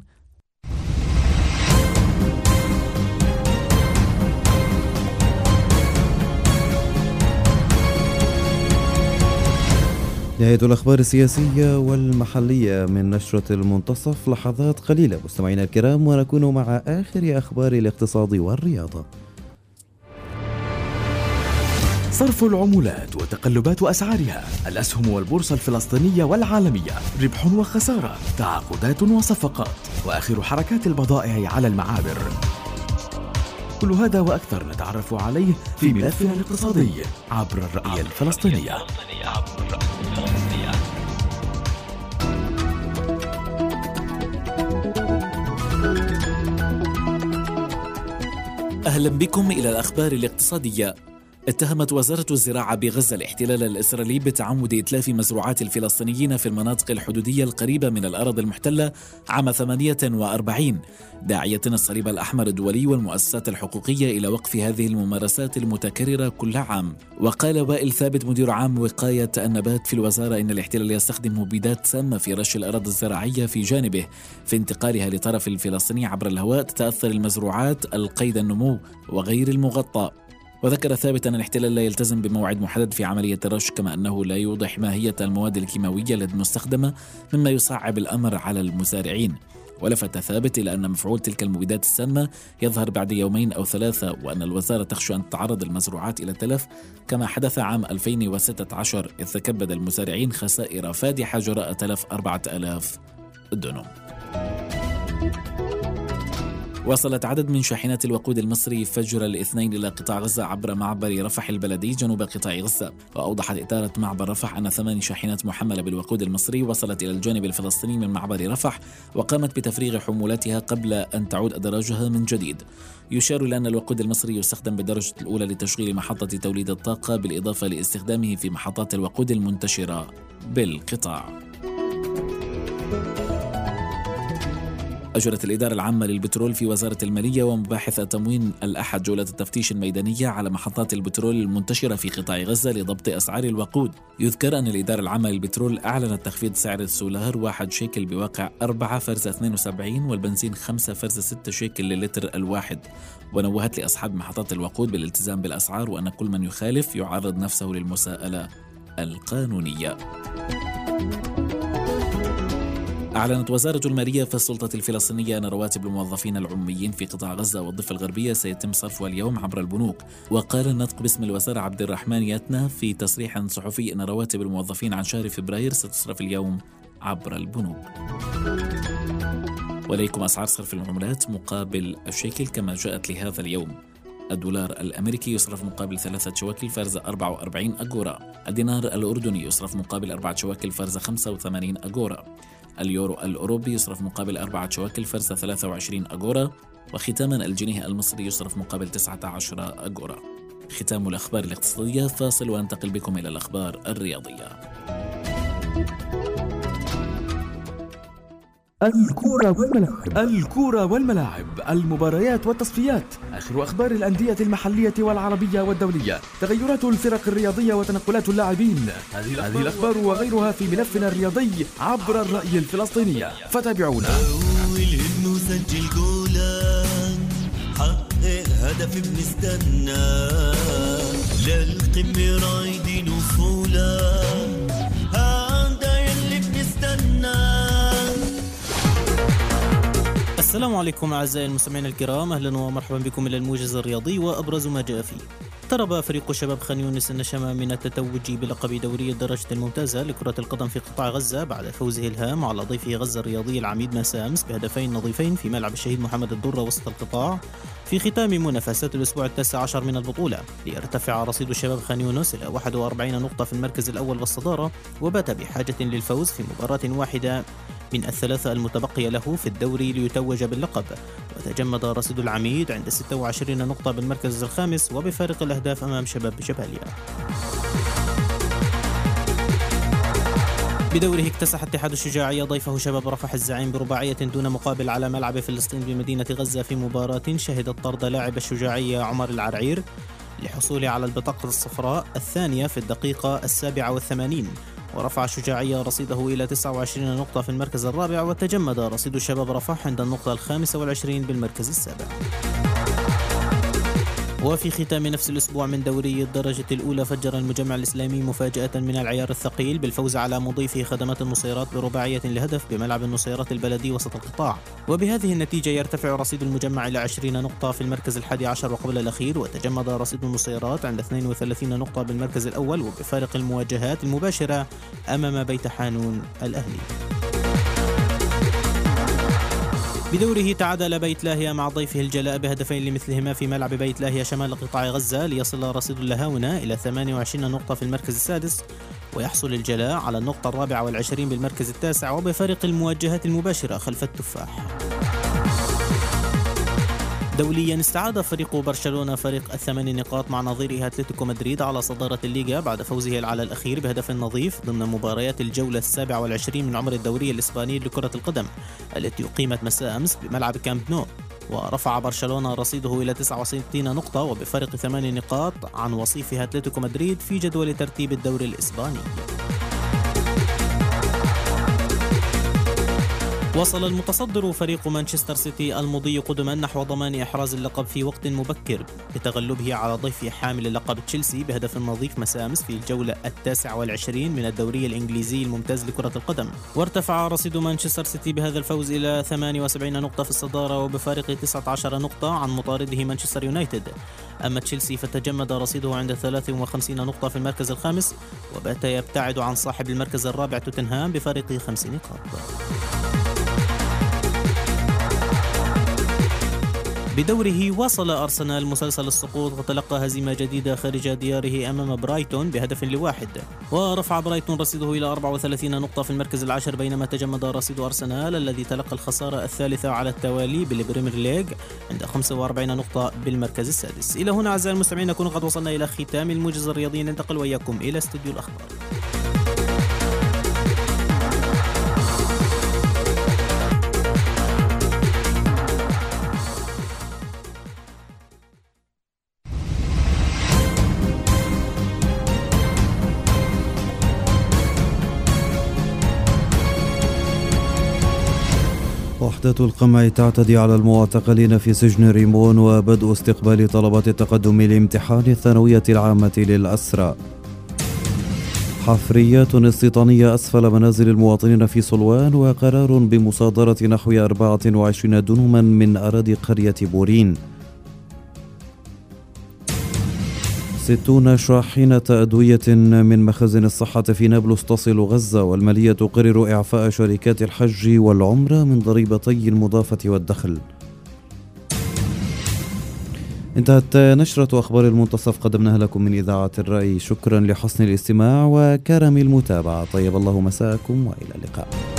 نهاية الأخبار السياسية والمحلية من نشرة المنتصف، لحظات قليلة مستمعينا الكرام ونكون مع آخر أخبار الاقتصاد والرياضة. صرف العملات وتقلبات أسعارها، الأسهم والبورصة الفلسطينية والعالمية، ربح وخسارة، تعاقدات وصفقات، وآخر حركات البضائع على المعابر. كل هذا وأكثر نتعرف عليه في ملفنا الاقتصادي عبر الرؤية الفلسطينية. أهلا بكم إلى الأخبار الاقتصادية. اتهمت وزارة الزراعة بغزة الاحتلال الإسرائيلي بتعمد إتلاف مزروعات الفلسطينيين في المناطق الحدودية القريبة من الأراضي المحتلة عام ثمانية وأربعين، داعية الصليب الأحمر الدولي والمؤسسات الحقوقية إلى وقف هذه الممارسات المتكررة كل عام. وقال وائل ثابت مدير عام وقاية النبات في الوزارة إن الاحتلال يستخدم مبيدات سامة في رش الأراضي الزراعية في جانبه، في انتقالها لطرف الفلسطيني عبر الهواء تتأثر المزروعات القيد النمو وغير المغطى. وذكر ثابت أن الاحتلال لا يلتزم بموعد محدد في عملية الرش، كما أنه لا يوضح ماهية المواد الكيماوية المستخدمة مما يصعب الأمر على المزارعين. ولفت ثابت إلى أن مفعول تلك المبيدات السامة يظهر بعد يومين أو ثلاثة، وأن الوزارة تخشى أن تتعرض المزروعات إلى تلف كما حدث عام ألفين وستة عشر، إذ تكبد المزارعين خسائر فادحة جراء تلف أربعة آلاف دونم. وصلت عدد من شاحنات الوقود المصري فجر الاثنين إلى قطاع غزة عبر معبر رفح البلدي جنوب قطاع غزة. وأوضحت إدارة معبر رفح أن ثمان شاحنات محملة بالوقود المصري وصلت إلى الجانب الفلسطيني من معبر رفح، وقامت بتفريغ حمولاتها قبل أن تعود أدراجها من جديد. يشار إلى أن الوقود المصري يستخدم بالدرجة الأولى لتشغيل محطة توليد الطاقة، بالإضافة لاستخدامه في محطات الوقود المنتشرة بالقطاع. أجرت الإدارة العامة للبترول في وزارة المالية ومباحث التموين الأحد جولة التفتيش الميدانية على محطات البترول المنتشرة في قطاع غزة لضبط أسعار الوقود. يذكر أن الإدارة العامة للبترول أعلنت تخفيض سعر السولار واحد شيكل بواقع أربعة فرز اثنين وسبعين والبنزين خمسة فرز ستة شيكل للتر الواحد، ونوهت لأصحاب محطات الوقود بالالتزام بالأسعار وأن كل من يخالف يعرض نفسه للمساءلة القانونية. أعلنت وزارة المالية في السلطة الفلسطينية أن رواتب الموظفين العموميين في قطاع غزة والضفة الغربية سيتم صرفها اليوم عبر البنوك. وقال الناطق باسم الوزارة عبد الرحمن يتنا في تصريح صحفي أن رواتب الموظفين عن شهر فبراير ستصرف اليوم عبر البنوك. وليكم أسعار صرف العملات مقابل الشيكل كما جاءت لهذا اليوم. الدولار الأمريكي يصرف مقابل ثلاثة شواكل فرز أربعة وأربعين أجورا. الدينار الأردني يصرف مقابل أربعة شواكل فرز خمسة وثمانين أجورا. اليورو الأوروبي يصرف مقابل أربعة شواكل فرز ثلاثة وعشرين أجورا. وختاما الجنيه المصري يصرف مقابل تسعة عشر أجورا. ختام الأخبار الاقتصادية. فاصل وانتقل بكم إلى الأخبار الرياضية. الكورة والملاعب الكورة والملاعب المباريات والتصفيات، آخر أخبار الأندية المحلية والعربية والدولية، تغيرات الفرق الرياضية وتنقلات اللاعبين. هذه الأخبار وغيرها في ملفنا الرياضي عبر الرأي الفلسطينية، فتابعونا. أول إنه سجل جولان، حقق هدف بنستنى، للقمة رايدين وصولا، هذا يلي بنستنى. السلام عليكم أعزائي المستمعين الكرام، أهلا ومرحبا بكم إلى الموجز الرياضي وأبرز ما جاء فيه. اقترب فريق شباب خان يونس النشمة من التتوج بلقب دوري الدرجة الممتازة لكرة القدم في قطاع غزة بعد فوزه الهام على ضيفه غزة الرياضي العميد مساء أمس بهدفين نظيفين في ملعب الشهيد محمد الدرة وسط القطاع في ختام منافسات الأسبوع التاسع عشر من البطولة، ليرتفع رصيد شباب خان يونس إلى واحد وأربعين نقطة في المركز الأول والصدارة، وبات بحاجة للفوز في مباراة واحدة من الثلاثة المتبقية له في الدوري ليتوج باللقب. وتجمد رصيد العميد عند ستة وعشرين نقطة بالمركز الخامس وبفارق الأهداف أمام شباب جباليا. بدوره اكتسح اتحاد الشجاعية ضيفه شباب رفح الزعيم برباعية دون مقابل على ملعب فلسطين بمدينة غزة في مباراة شهدت طرد لاعب الشجاعية عمر العرعير لحصول على البطاقة الصفراء الثانية في الدقيقة السابعة والثمانين، ورفع الشجاعية رصيده إلى تسعة وعشرين نقطة في المركز الرابع، وتجمد رصيد شباب رفح عند النقطة الخامسة والعشرين بالمركز السابع. وفي ختام نفس الأسبوع من دوري الدرجة الأولى فجر المجمع الإسلامي مفاجأة من العيار الثقيل بالفوز على مضيفه خدمات النصيرات برباعية لهدف بملعب النصيرات البلدي وسط القطاع، وبهذه النتيجة يرتفع رصيد المجمع إلى عشرين نقطة في المركز الحادي عشر وقبل الأخير، وتجمد رصيد النصيرات عند اثنين وثلاثين نقطة بالمركز الأول وبفارق المواجهات المباشرة أمام بيت حانون الأهلي. بدوره تعادل بيت لاهيا مع ضيفه الجلاء بهدفين لمثلهما في ملعب بيت لاهيا شمال قطاع غزة، ليصل رصيد اللاهاونة إلى ثمانية وعشرين نقطة في المركز السادس، ويحصل الجلاء على النقطة الرابعة والعشرين بالمركز التاسع وبفارق المواجهات المباشرة خلف التفاح. دوليا استعاد فريق برشلونة فريق الثمان نقاط مع نظيره أتلتيكو مدريد على صدارة الليغا بعد فوزه على الأخير بهدف نظيف ضمن مباريات الجولة السابعة والعشرين من عمر الدوري الإسباني لكرة القدم التي أقيمت مساء أمس بملعب كامب نو، ورفع برشلونة رصيده إلى تسعة وستين نقطة وبفارق ثمان نقاط عن وصيفها أتلتيكو مدريد في جدول ترتيب الدوري الإسباني. وصل المتصدر فريق مانشستر سيتي المضي قدما نحو ضمان إحراز اللقب في وقت مبكر بتغلبه على ضيف حامل اللقب تشيلسي بهدف نظيف مساء أمس في الجولة التاسعة والعشرين من الدوري الإنجليزي الممتاز لكرة القدم، وارتفع رصيد مانشستر سيتي بهذا الفوز إلى ثمانية وسبعين نقطة في الصدارة وبفارق تسعة عشر نقطة عن مطارده مانشستر يونايتد. أما تشيلسي فتجمد رصيده عند ثلاثة وخمسين نقطة في المركز الخامس وبات يبتعد عن صاحب المركز الرابع توتنهام بفارق خمس نقاط. بدوره واصل أرسنال مسلسل السقوط وتلقى هزيمة جديدة خارج دياره أمام برايتون بهدف لواحد، ورفع برايتون رصيده إلى أربعة وثلاثين نقطة في المركز العاشر، بينما تجمد رصيد أرسنال الذي تلقى الخسارة الثالثة على التوالي بالبريمير ليج عند خمسة وأربعين نقطة بالمركز السادس. إلى هنا أعزائي المستمعين نكون قد وصلنا إلى ختام الموجز الرياضي، ننتقل وإياكم إلى استوديو الأخبار. وحدة القمع تعتدي على المعتقلين في سجن ريمون وبدء استقبال طلبات التقدم لامتحان الثانوية العامة للأسرى. حفريات استيطانية أسفل منازل المواطنين في صلوان وقرار بمصادرة نحو أربعة وعشرين دنما من أراضي قرية بورين. ستون شاحنة أدوية من مخازن الصحة في نابلس تصل غزة، والمالية تقرر إعفاء شركات الحج والعمرة من ضريبتي المضافة والدخل. انتهت نشرة أخبار المنتصف قدمناها لكم من إذاعة الرأي. شكرا لحسن الاستماع وكرم المتابعة. طيب الله مساءكم وإلى اللقاء.